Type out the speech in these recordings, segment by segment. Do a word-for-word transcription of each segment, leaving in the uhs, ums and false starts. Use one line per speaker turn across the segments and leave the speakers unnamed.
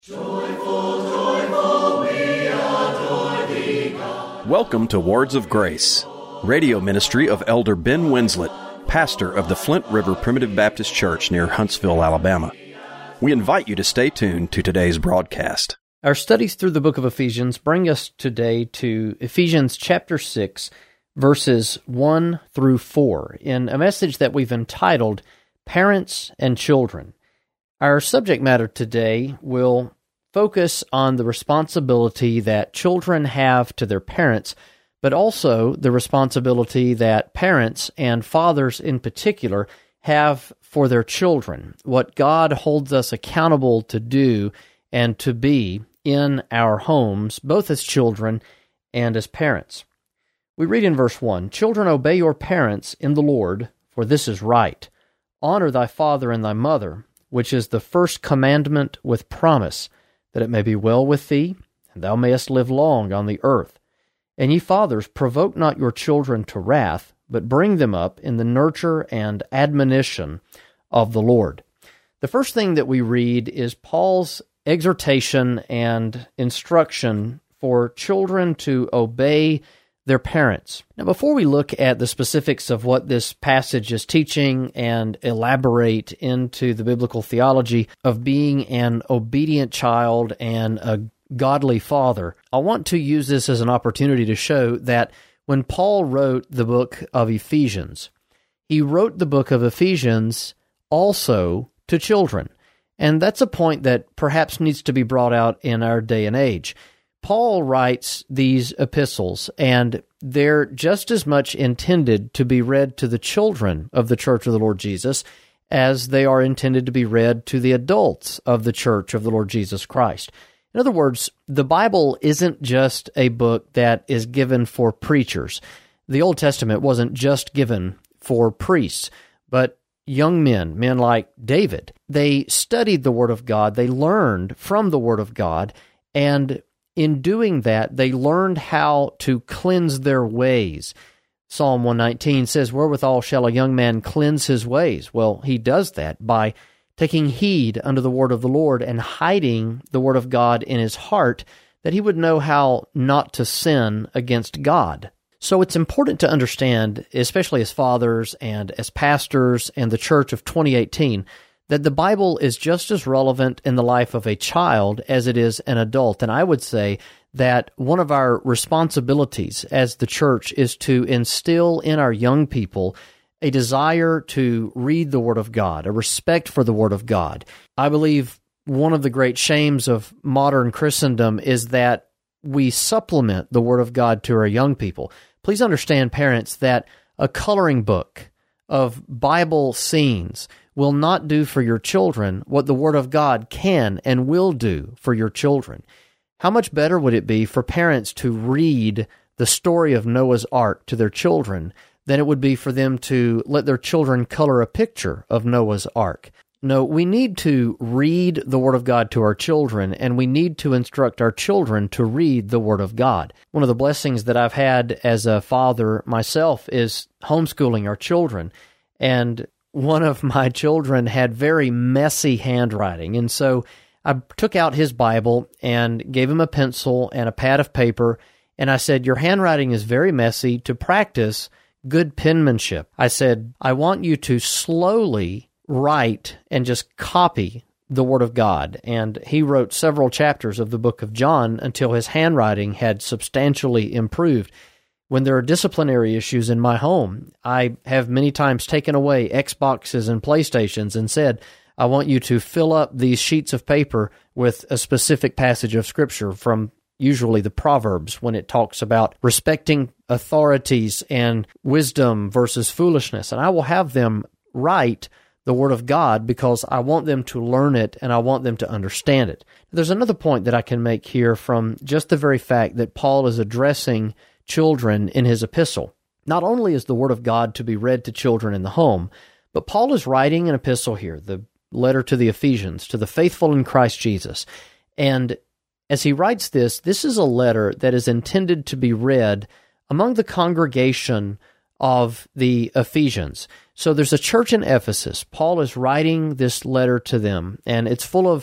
Joyful, joyful, we adore thee, God.
Welcome to Words of Grace, radio ministry of Elder Ben Winslet, pastor of the Flint River Primitive Baptist Church near Huntsville, Alabama. We invite you to stay tuned to today's broadcast.
Our studies through the book of Ephesians bring us today to Ephesians chapter six, verses one through four, in a message that we've entitled, Parents and Children. Our subject matter today will focus on the responsibility that children have to their parents, but also the responsibility that parents, and fathers in particular, have for their children, what God holds us accountable to do and to be in our homes, both as children and as parents. We read in verse one, "Children, obey your parents in the Lord, for this is right. Honor thy father and thy mother, which is the first commandment with promise, that it may be well with thee, and thou mayest live long on the earth. And ye fathers, provoke not your children to wrath, but bring them up in the nurture and admonition of the Lord." The first thing that we read is Paul's exhortation and instruction for children to obey their parents. Now, before we look at the specifics of what this passage is teaching and elaborate into the biblical theology of being an obedient child and a godly father, I want to use this as an opportunity to show that when Paul wrote the book of Ephesians, he wrote the book of Ephesians also to children. And that's a point that perhaps needs to be brought out in our day and age. Paul writes these epistles, and they're just as much intended to be read to the children of the Church of the Lord Jesus as they are intended to be read to the adults of the Church of the Lord Jesus Christ. In other words, the Bible isn't just a book that is given for preachers. The Old Testament wasn't just given for priests, but young men, men like David. They studied the Word of God, they learned from the Word of God, and in doing that, they learned how to cleanse their ways. Psalm one nineteen says, "Wherewithal shall a young man cleanse his ways?" Well, he does that by taking heed unto the word of the Lord and hiding the word of God in his heart, that he would know how not to sin against God. So it's important to understand, especially as fathers and as pastors and the church of twenty eighteen, that the Bible is just as relevant in the life of a child as it is an adult. And I would say that one of our responsibilities as the church is to instill in our young people a desire to read the Word of God, a respect for the Word of God. I believe one of the great shames of modern Christendom is that we supplement the Word of God to our young people. Please understand, parents, that a coloring book of Bible scenes will not do for your children what the Word of God can and will do for your children. How much better would it be for parents to read the story of Noah's Ark to their children than it would be for them to let their children color a picture of Noah's Ark? No, we need to read the Word of God to our children, and we need to instruct our children to read the Word of God. One of the blessings that I've had as a father myself is homeschooling our children, and one of my children had very messy handwriting, and so I took out his Bible and gave him a pencil and a pad of paper, and I said, "Your handwriting is very messy. To practice good penmanship, I said, I want you to slowly write and just copy the Word of God." And he wrote several chapters of the book of John until his handwriting had substantially improved. When there are disciplinary issues in my home, I have many times taken away Xboxes and PlayStations and said, "I want you to fill up these sheets of paper with a specific passage of Scripture from usually the Proverbs, when it talks about respecting authorities and wisdom versus foolishness. And I will have them write the Word of God because I want them to learn it and I want them to understand it. There's another point that I can make here from just the very fact that Paul is addressing children in his epistle. Not only is the Word of God to be read to children in the home, but Paul is writing an epistle here, the letter to the Ephesians, to the faithful in Christ Jesus. And as he writes this, this is a letter that is intended to be read among the congregation of the Ephesians. So there's a church in Ephesus. Paul is writing this letter to them, and it's full of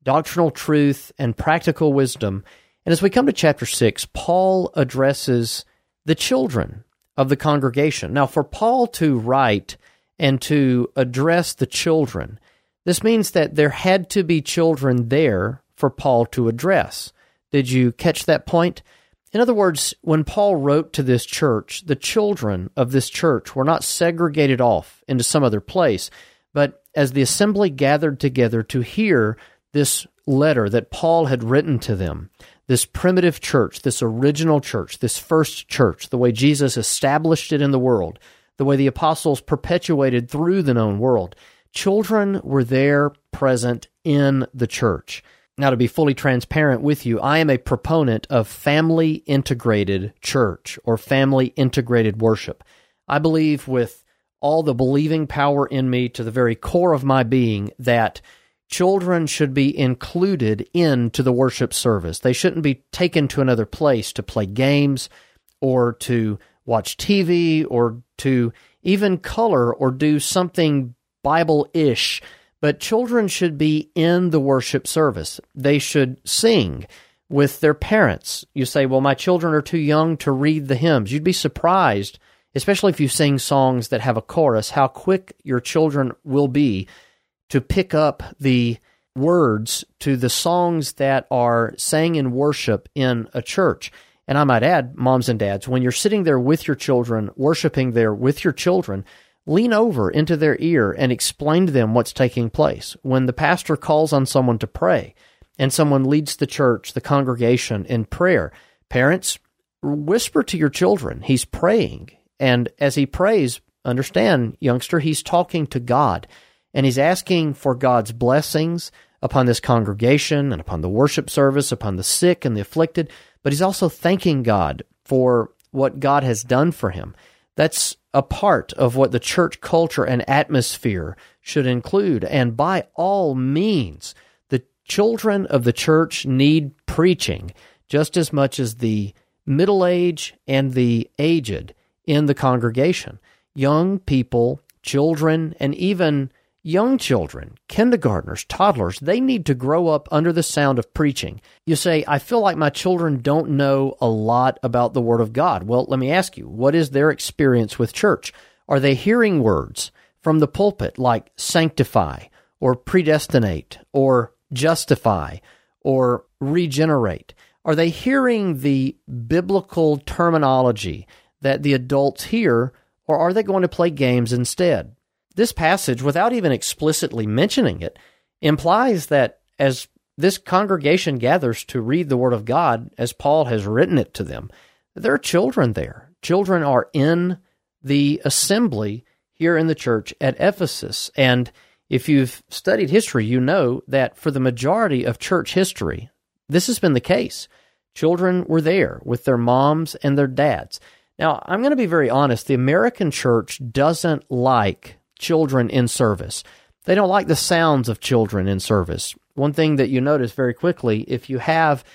doctrinal truth, and practical wisdom. And as we come to chapter six, Paul addresses the children of the congregation. Now, for Paul to write and to address the children, this means that there had to be children there for Paul to address. Did you catch that point? In other words, when Paul wrote to this church, the children of this church were not segregated off into some other place, but as the assembly gathered together to hear this letter that Paul had written to them, this primitive church, this original church, this first church, the way Jesus established it in the world, the way the apostles perpetuated through the known world, children were there present in the church. Now, to be fully transparent with you, I am a proponent of family-integrated church or family-integrated worship. I believe with all the believing power in me to the very core of my being that children should be included into the worship service. They shouldn't be taken to another place to play games or to watch T V or to even color or do something Bible-ish. But children should be in the worship service. They should sing with their parents. You say, well, my children are too young to read the hymns. You'd be surprised, especially if you sing songs that have a chorus, how quick your children will be to pick up the words to the songs that are sang in worship in a church. And I might add, moms and dads, when you're sitting there with your children, worshiping there with your children, lean over into their ear and explain to them what's taking place. When the pastor calls on someone to pray and someone leads the church, the congregation in prayer, parents, whisper to your children, he's praying. And as he prays, understand, youngster, he's talking to God. And he's asking for God's blessings upon this congregation and upon the worship service, upon the sick and the afflicted. But he's also thanking God for what God has done for him. That's a part of what the church culture and atmosphere should include. And by all means, the children of the church need preaching just as much as the middle age and the aged in the congregation. Young people, children, and even young children, kindergartners, toddlers, they need to grow up under the sound of preaching. You say, I feel like my children don't know a lot about the Word of God. Well, let me ask you, what is their experience with church? Are they hearing words from the pulpit like sanctify or predestinate or justify or regenerate? Are they hearing the biblical terminology that the adults hear, or are they going to play games instead? This passage, without even explicitly mentioning it, implies that as this congregation gathers to read the Word of God, as Paul has written it to them, there are children there. Children are in the assembly here in the church at Ephesus. And if you've studied history, you know that for the majority of church history, this has been the case. Children were there with their moms and their dads. Now, I'm going to be very honest. The American church doesn't like children in service. They don't like the sounds of children in service. One thing that you notice very quickly, if you have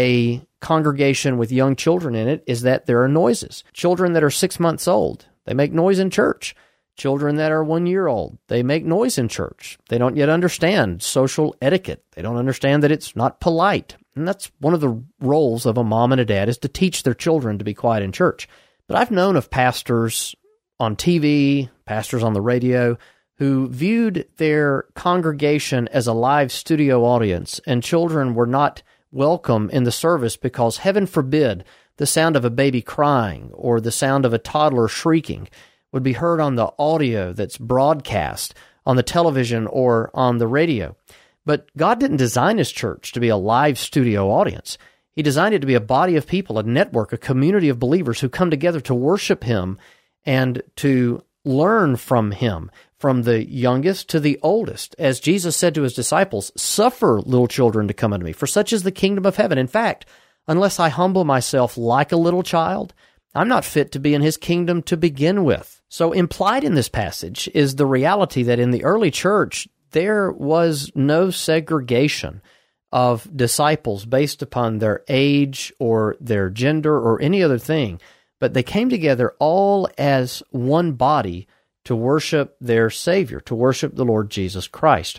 a congregation with young children in it, is that there are noises. Children that are six months old, they make noise in church. Children that are one year old, they make noise in church. They don't yet understand social etiquette. They don't understand that it's not polite. And that's one of the roles of a mom and a dad, is to teach their children to be quiet in church. But I've known of pastors on T V, pastors on the radio, who viewed their congregation as a live studio audience, and children were not welcome in the service because, heaven forbid, the sound of a baby crying or the sound of a toddler shrieking would be heard on the audio that's broadcast on the television or on the radio. But God didn't design His church to be a live studio audience. He designed it to be a body of people, a network, a community of believers who come together to worship Him and to learn from Him, from the youngest to the oldest. As Jesus said to His disciples, suffer little children to come unto me, for such is the kingdom of heaven. In fact, unless I humble myself like a little child, I'm not fit to be in His kingdom to begin with. So implied in this passage is the reality that in the early church, there was no segregation of disciples based upon their age or their gender or any other thing, but they came together all as one body to worship their Savior, to worship the Lord Jesus Christ.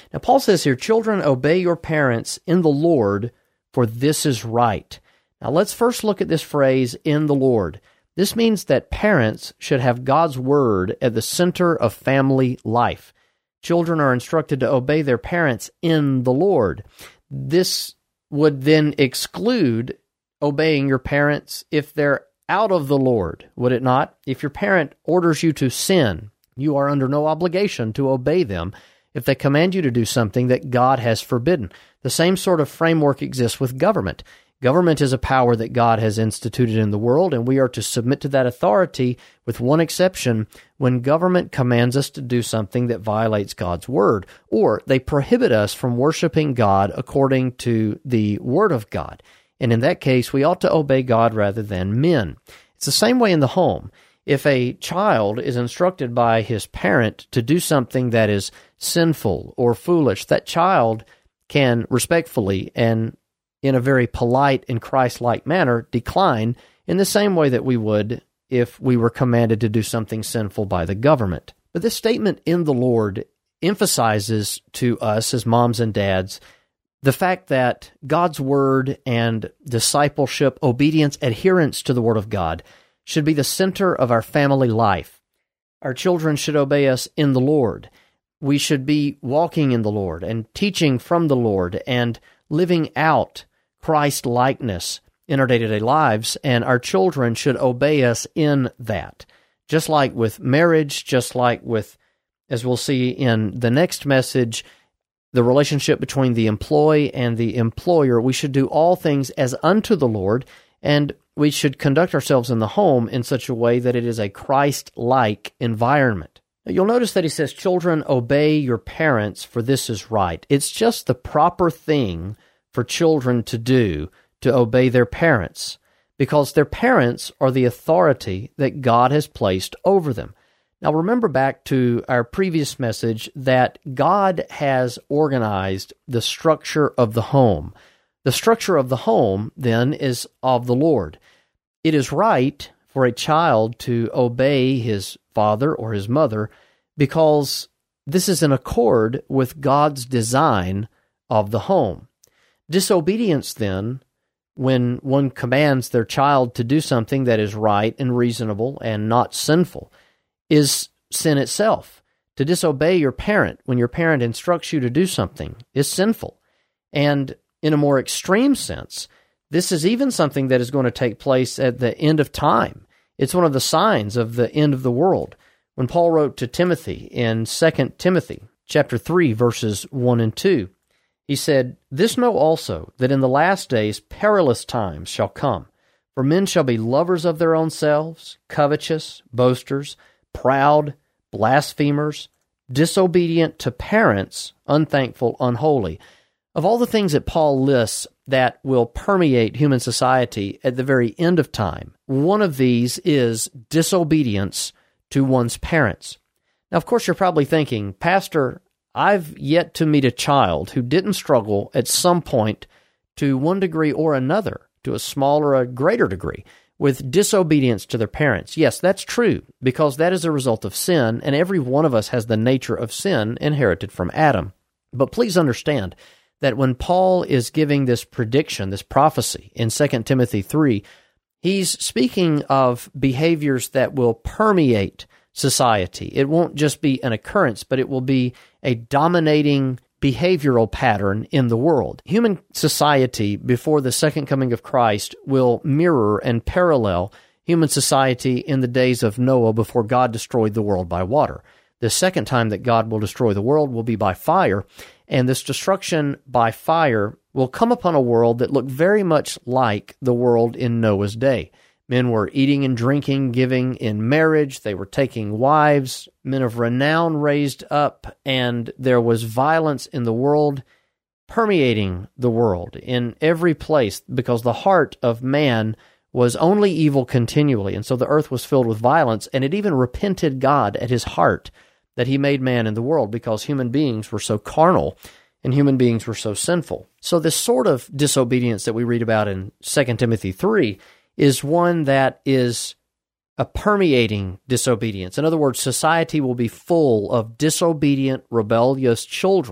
Now, Paul says here, children, obey your parents in the Lord, for this is right. Now, let's first look at this phrase, in the Lord. This means that parents should have God's Word at the center of family life. Children are instructed to obey their parents in the Lord. This would then exclude obeying your parents if they're out of the Lord, would it not? If your parent orders you to sin, you are under no obligation to obey them if they command you to do something that God has forbidden. The same sort of framework exists with government. Government is a power that God has instituted in the world, and we are to submit to that authority with one exception: when government commands us to do something that violates God's Word, or they prohibit us from worshiping God according to the Word of God. And in that case, we ought to obey God rather than men. It's the same way in the home. If a child is instructed by his parent to do something that is sinful or foolish, that child can respectfully and in a very polite and Christ-like manner decline in the same way that we would if we were commanded to do something sinful by the government. But this statement, in the Lord, emphasizes to us as moms and dads the fact that God's Word and discipleship, obedience, adherence to the Word of God should be the center of our family life. Our children should obey us in the Lord. We should be walking in the Lord and teaching from the Lord and living out Christ-likeness in our day-to-day lives, and our children should obey us in that. Just like with marriage, just like with, as we'll see in the next message, the relationship between the employee and the employer, we should do all things as unto the Lord, and we should conduct ourselves in the home in such a way that it is a Christ-like environment. Now, you'll notice that he says, children, obey your parents, for this is right. It's just the proper thing for children to do, to obey their parents, because their parents are the authority that God has placed over them. Now, remember back to our previous message that God has organized the structure of the home. The structure of the home, then, is of the Lord. It is right for a child to obey his father or his mother because this is in accord with God's design of the home. Disobedience, then, when one commands their child to do something that is right and reasonable and not sinful, is sin itself. To disobey your parent when your parent instructs you to do something is sinful. And in a more extreme sense, this is even something that is going to take place at the end of time. It's one of the signs of the end of the world. When Paul wrote to Timothy in Second Timothy chapter three, verses one and two, he said, "This know also, that in the last days perilous times shall come. For men shall be lovers of their own selves, covetous, boasters, proud, blasphemers, disobedient to parents, unthankful, unholy." Of all the things that Paul lists that will permeate human society at the very end of time, one of these is disobedience to one's parents. Now, of course, you're probably thinking, Pastor, I've yet to meet a child who didn't struggle at some point to one degree or another, to a small or a greater degree, with disobedience to their parents. Yes, that's true, because that is a result of sin, and every one of us has the nature of sin inherited from Adam. But please understand that when Paul is giving this prediction, this prophecy in Second Timothy three, he's speaking of behaviors that will permeate society. It won't just be an occurrence, but it will be a dominating behavioral pattern in the world. Human society before the second coming of Christ will mirror and parallel human society in the days of Noah before God destroyed the world by water. The second time that God will destroy the world will be by fire, and this destruction by fire will come upon a world that looked very much like the world in Noah's day. Men were eating and drinking, giving in marriage, they were taking wives, men of renown raised up, and there was violence in the world, permeating the world in every place, because the heart of man was only evil continually, and so the earth was filled with violence, and it even repented God at his heart that he made man in the world, because human beings were so carnal and human beings were so sinful. So this sort of disobedience that we read about in Second Timothy three is one that is a permeating disobedience. In other words, society will be full of disobedient, rebellious children.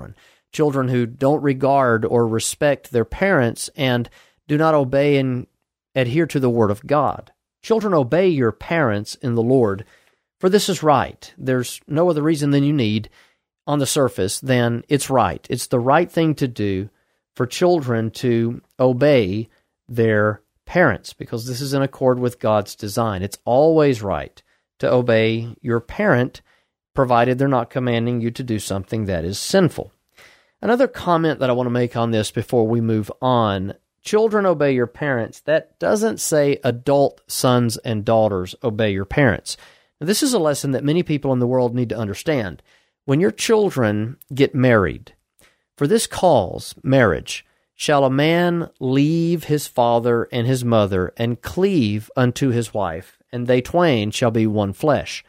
children who don't regard or respect their parents and do not obey and adhere to the Word of God. Children, obey your parents in the Lord, for this is right. There's no other reason than you need on the surface than it's right. It's the right thing to do for children to obey their parents, because this is in accord with God's design. It's always right to obey your parent, provided they're not commanding you to do something that is sinful. Another comment that I want to make on this before we move on: children, obey your parents. That doesn't say adult sons and daughters obey your parents. Now, this is a lesson that many people in the world need to understand. When your children get married, for this cause, marriage, shall a man leave his father and his mother and cleave unto his wife, and they twain shall be one flesh.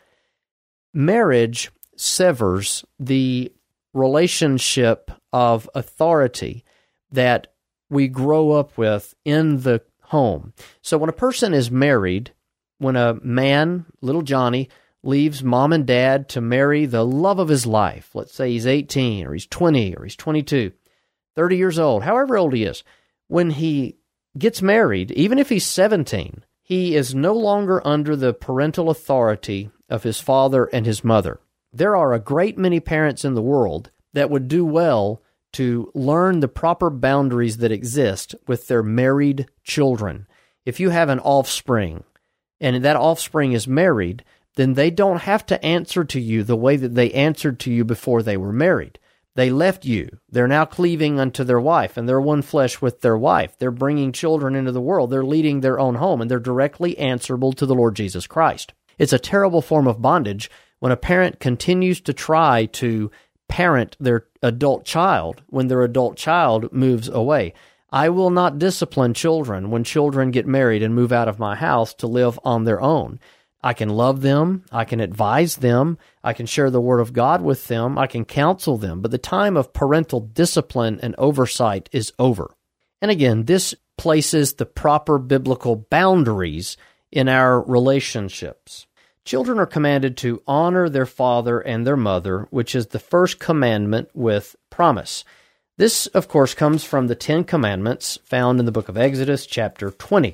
Marriage severs the relationship of authority that we grow up with in the home. So when a person is married, when a man, little Johnny, leaves mom and dad to marry the love of his life, let's say he's eighteen, or he's twenty, or he's twenty-two, thirty years old, however old he is, when he gets married, even if he's seventeen, he is no longer under the parental authority of his father and his mother. There are a great many parents in the world that would do well to learn the proper boundaries that exist with their married children. If you have an offspring, and that offspring is married, then they don't have to answer to you the way that they answered to you before they were married. They left you. They're now cleaving unto their wife, and they're one flesh with their wife. They're bringing children into the world. They're leading their own home, and they're directly answerable to the Lord Jesus Christ. It's a terrible form of bondage when a parent continues to try to parent their adult child when their adult child moves away. I will not discipline children when children get married and move out of my house to live on their own. I can love them, I can advise them, I can share the Word of God with them, I can counsel them, but the time of parental discipline and oversight is over. And again, this places the proper biblical boundaries in our relationships. Children are commanded to honor their father and their mother, which is the first commandment with promise. This, of course, comes from the Ten Commandments found in the book of Exodus, chapter twenty.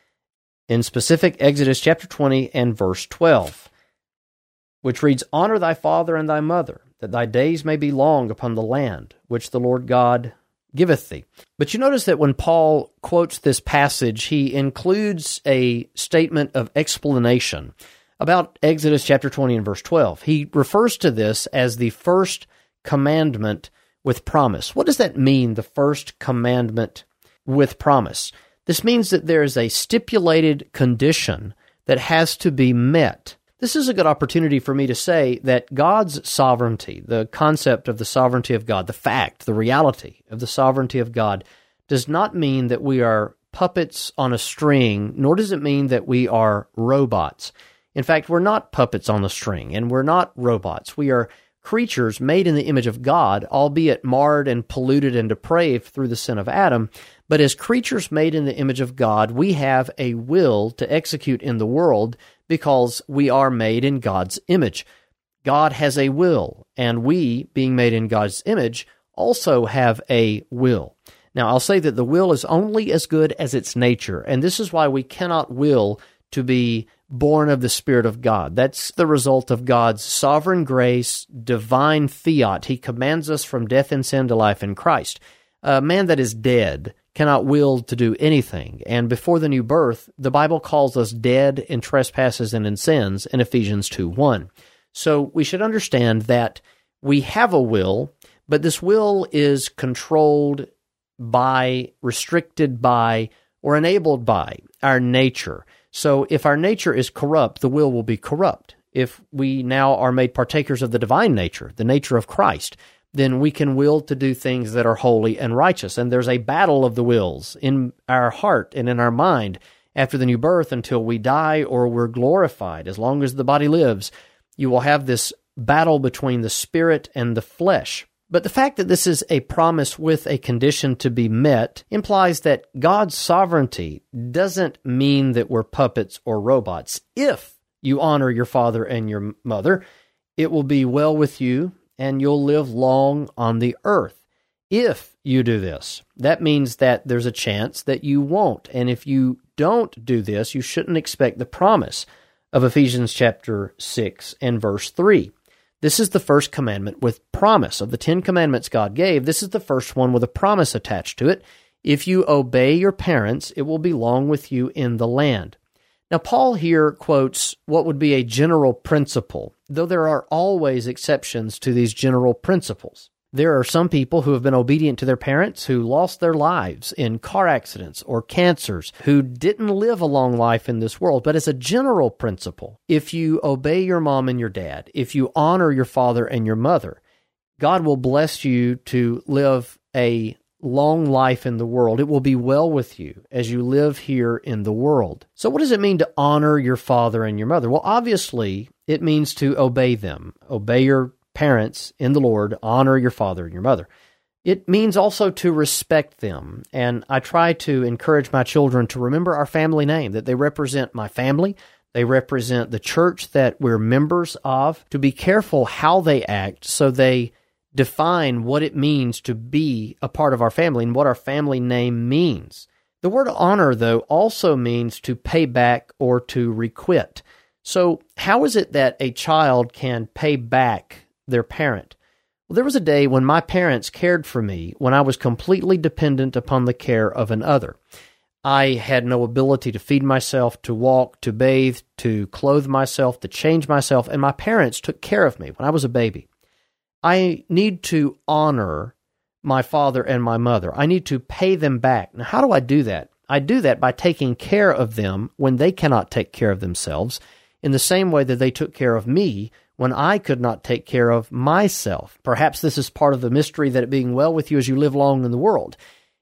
In specific, Exodus chapter twenty and verse twelve, which reads, "Honor thy father and thy mother, that thy days may be long upon the land, which the Lord God giveth thee." But you notice that when Paul quotes this passage, he includes a statement of explanation about Exodus chapter twenty and verse twelve. He refers to this as the first commandment with promise. What does that mean, the first commandment with promise? This means that there is a stipulated condition that has to be met. This is a good opportunity for me to say that God's sovereignty, the concept of the sovereignty of God, the fact, the reality of the sovereignty of God, does not mean that we are puppets on a string, nor does it mean that we are robots. In fact, we're not puppets on a string, and we're not robots. We are creatures made in the image of God, albeit marred and polluted and depraved through the sin of Adam. But as creatures made in the image of God, we have a will to execute in the world because we are made in God's image. God has a will, and we, being made in God's image, also have a will. Now, I'll say that the will is only as good as its nature, and this is why we cannot will to be born of the Spirit of God. That's the result of God's sovereign grace, divine fiat. He commands us from death and sin to life in Christ. A man that is dead cannot will to do anything. And before the new birth, the Bible calls us dead in trespasses and in sins in Ephesians two one. So we should understand that we have a will, but this will is controlled by, restricted by, or enabled by our nature. So if our nature is corrupt, the will will be corrupt. If we now are made partakers of the divine nature, the nature of Christ, then we can will to do things that are holy and righteous. And there's a battle of the wills in our heart and in our mind after the new birth until we die or we're glorified. As long as the body lives, you will have this battle between the spirit and the flesh. But the fact that this is a promise with a condition to be met implies that God's sovereignty doesn't mean that we're puppets or robots. If you honor your father and your mother, it will be well with you, and you'll live long on the earth. if you do this. That means that there's a chance that you won't. And if you don't do this, you shouldn't expect the promise of Ephesians chapter six and verse three. This is the first commandment with promise. Of the Ten Commandments God gave, this is the first one with a promise attached to it. If you obey your parents, it will belong with you in the land. Now, Paul here quotes what would be a general principle, though there are always exceptions to these general principles. There are some people who have been obedient to their parents who lost their lives in car accidents or cancers, who didn't live a long life in this world. But as a general principle, if you obey your mom and your dad, if you honor your father and your mother, God will bless you to live a long life in the world. It will be well with you as you live here in the world. So what does it mean to honor your father and your mother? Well, obviously, it means to obey them. Obey your parents in the Lord, honor your father and your mother. It means also to respect them. And I try to encourage my children to remember our family name, that they represent my family. They represent the church that we're members of. To be careful how they act so they define what it means to be a part of our family and what our family name means. The word honor, though, also means to pay back or to requite. So how is it that a child can pay back their parent? Well, there was a day when my parents cared for me when I was completely dependent upon the care of another. I had no ability to feed myself, to walk, to bathe, to clothe myself, to change myself, and my parents took care of me when I was a baby. I need to honor my father and my mother. I need to pay them back. Now, how do I do that? I do that by taking care of them when they cannot take care of themselves, in the same way that they took care of me when I could not take care of myself. Perhaps this is part of the mystery that it being well with you as you live long in the world.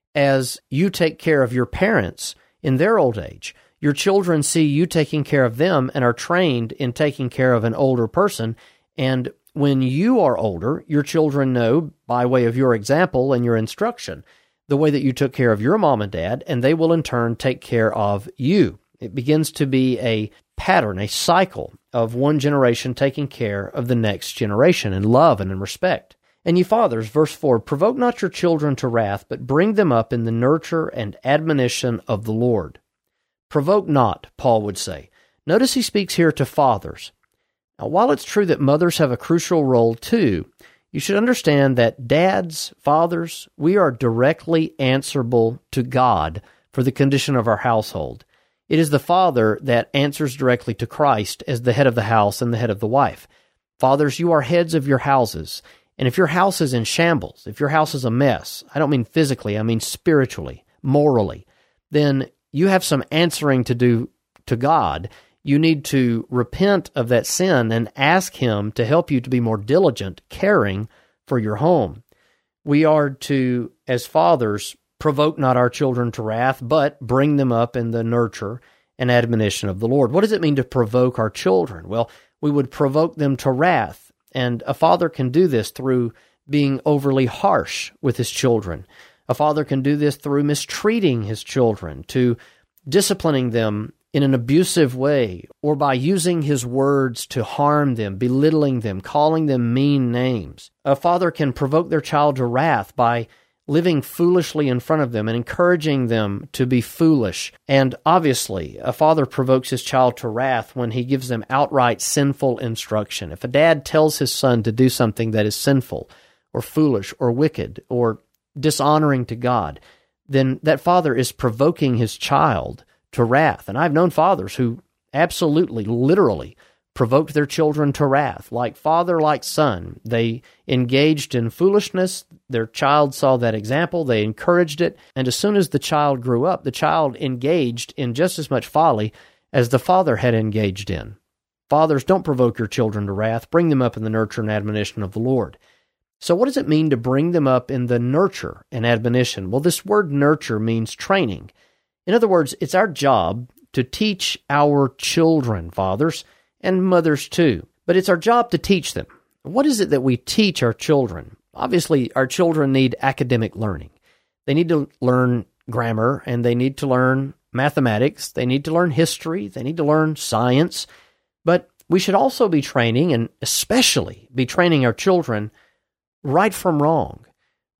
As you take care of your parents in their old age, your children see you taking care of them and are trained in taking care of an older person. And when you are older, your children know, by way of your example and your instruction, the way that you took care of your mom and dad, and they will in turn take care of you. It begins to be a pattern, a cycle of one generation taking care of the next generation in love and in respect. And ye fathers, verse four, provoke not your children to wrath, but bring them up in the nurture and admonition of the Lord. Provoke not, Paul would say. Notice he speaks here to fathers. Now, while it's true that mothers have a crucial role too, you should understand that dads, fathers, we are directly answerable to God for the condition of our household. It is the father that answers directly to Christ as the head of the house and the head of the wife. Fathers, you are heads of your houses. And if your house is in shambles, if your house is a mess, I don't mean physically, I mean spiritually, morally, then you have some answering to do to God. You need to repent of that sin and ask Him to help you to be more diligent, caring for your home. We are to, as fathers, provoke not our children to wrath, but bring them up in the nurture and admonition of the Lord. What does it mean to provoke our children? Well, we would provoke them to wrath, and a father can do this through being overly harsh with his children. A father can do this through mistreating his children, to disciplining them in an abusive way, or by using his words to harm them, belittling them, calling them mean names. A father can provoke their child to wrath by living foolishly in front of them and encouraging them to be foolish. And obviously, a father provokes his child to wrath when he gives them outright sinful instruction. If a dad tells his son to do something that is sinful or foolish or wicked or dishonoring to God, then that father is provoking his child to wrath. And I've known fathers who absolutely, literally provoked their children to wrath. Like father, like son. They engaged in foolishness. Their child saw that example. They encouraged it. And as soon as the child grew up, the child engaged in just as much folly as the father had engaged in. Fathers, don't provoke your children to wrath. Bring them up in the nurture and admonition of the Lord. So what does it mean to bring them up in the nurture and admonition? Well, this word nurture means training. In other words, it's our job to teach our children, fathers, and mothers too. But it's our job to teach them. What is it that we teach our children? Obviously, our children need academic learning. They need to learn grammar, and they need to learn mathematics. They need to learn history. They need to learn science. But we should also be training, and especially be training our children right from wrong.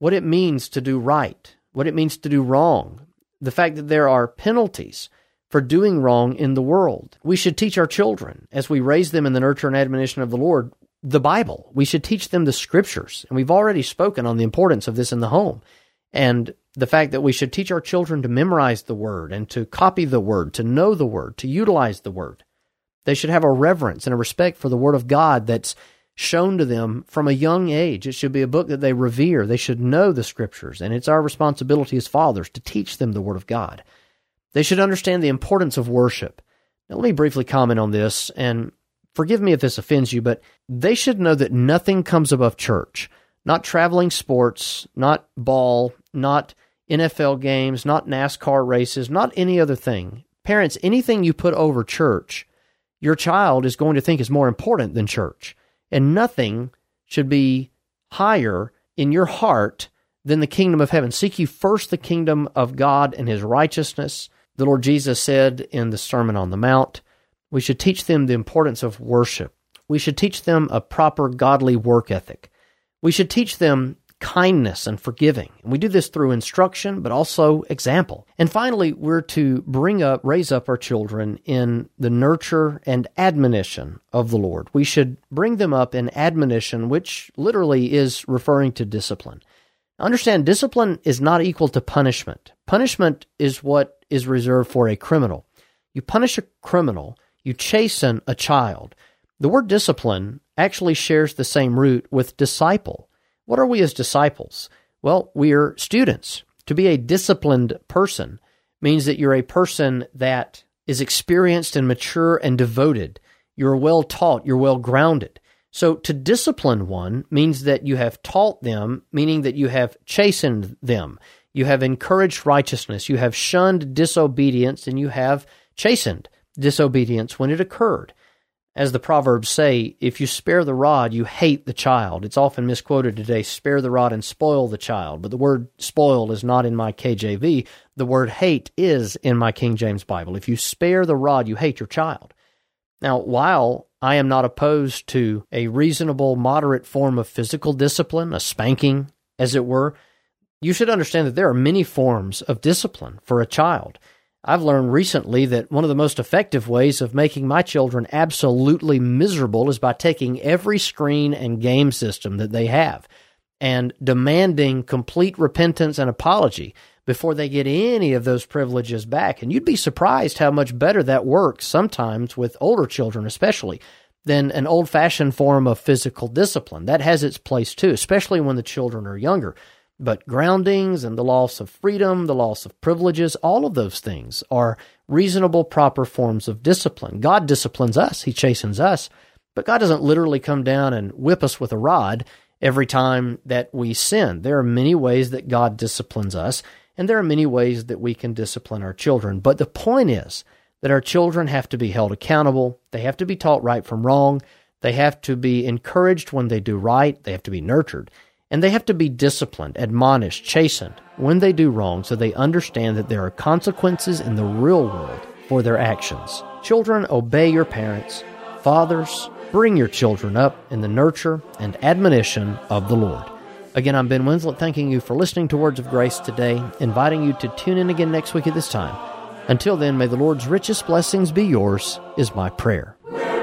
what it means to do right, what it means to do wrong, the fact that there are penalties for doing wrong in the world. We should teach our children, as we raise them in the nurture and admonition of the Lord, the Bible. We should teach them the Scriptures. And we've already spoken on the importance of this in the home. And the fact that we should teach our children to memorize the Word and to copy the Word, to know the Word, to utilize the Word. They should have a reverence and a respect for the Word of God that's shown to them from a young age. It should be a book that they revere. They should know the Scriptures, and it's our responsibility as fathers to teach them the Word of God. They should understand the importance of worship. Now, let me briefly comment on this, and forgive me if this offends you, but they should know that nothing comes above church. Not traveling sports, not ball, not N F L games, not NASCAR races, not any other thing. Parents, anything you put over church, your child is going to think is more important than church. And nothing should be higher in your heart than the kingdom of heaven. Seek ye first the kingdom of God and His righteousness. The Lord Jesus said in the Sermon on the Mount, we should teach them the importance of worship. We should teach them a proper godly work ethic. We should teach them kindness and forgiving. And we do this through instruction, but also example. And finally, we're to bring up, raise up our children in the nurture and admonition of the Lord. We should bring them up in admonition, which literally is referring to discipline. Understand, discipline is not equal to punishment. Punishment is what is reserved for a criminal. You punish a criminal, you chasten a child. The word discipline actually shares the same root with disciple. What are we as disciples? Well, we are students. To be a disciplined person means that you're a person that is experienced and mature and devoted. You're well taught, you're well grounded. So to discipline one means that you have taught them, meaning that you have chastened them. You have encouraged righteousness, you have shunned disobedience, and you have chastened disobedience when it occurred. As the Proverbs say, if you spare the rod, you hate the child. It's often misquoted today, spare the rod and spoil the child. But the word spoil is not in my K J V. The word hate is in my King James Bible. If you spare the rod, you hate your child. Now, while I am not opposed to a reasonable, moderate form of physical discipline, a spanking, as it were, you should understand that there are many forms of discipline for a child. I've learned recently that one of the most effective ways of making my children absolutely miserable is by taking every screen and game system that they have and demanding complete repentance and apology before they get any of those privileges back. And you'd be surprised how much better that works sometimes with older children especially than an old-fashioned form of physical discipline. That has its place too, especially when the children are younger. But groundings and the loss of freedom, the loss of privileges, all of those things are reasonable, proper forms of discipline. God disciplines us. He chastens us. But God doesn't literally come down and whip us with a rod every time that we sin. There are many ways that God disciplines us, and there are many ways that we can discipline our children. But the point is that our children have to be held accountable. They have to be taught right from wrong. They have to be encouraged when they do right. They have to be nurtured. And they have to be disciplined, admonished, chastened when they do wrong so they understand that there are consequences in the real world for their actions. Children, obey your parents. Fathers, bring your children up in the nurture and admonition of the Lord. Again, I'm Ben Winslett, thanking you for listening to Words of Grace today, inviting you to tune in again next week at this time. Until then, may the Lord's richest blessings be yours, is my prayer.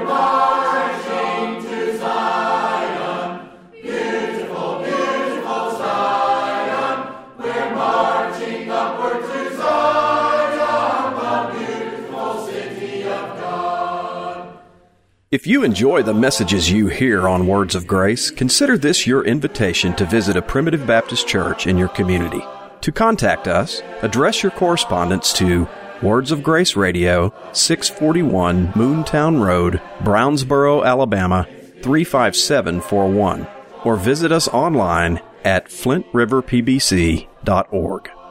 If you enjoy the messages you hear on Words of Grace, consider this your invitation to visit a Primitive Baptist church in your community. To contact us, address your correspondence to Words of Grace Radio, six forty-one Moontown Road, Brownsboro, Alabama, three five seven four one, or visit us online at flint river p b c dot org.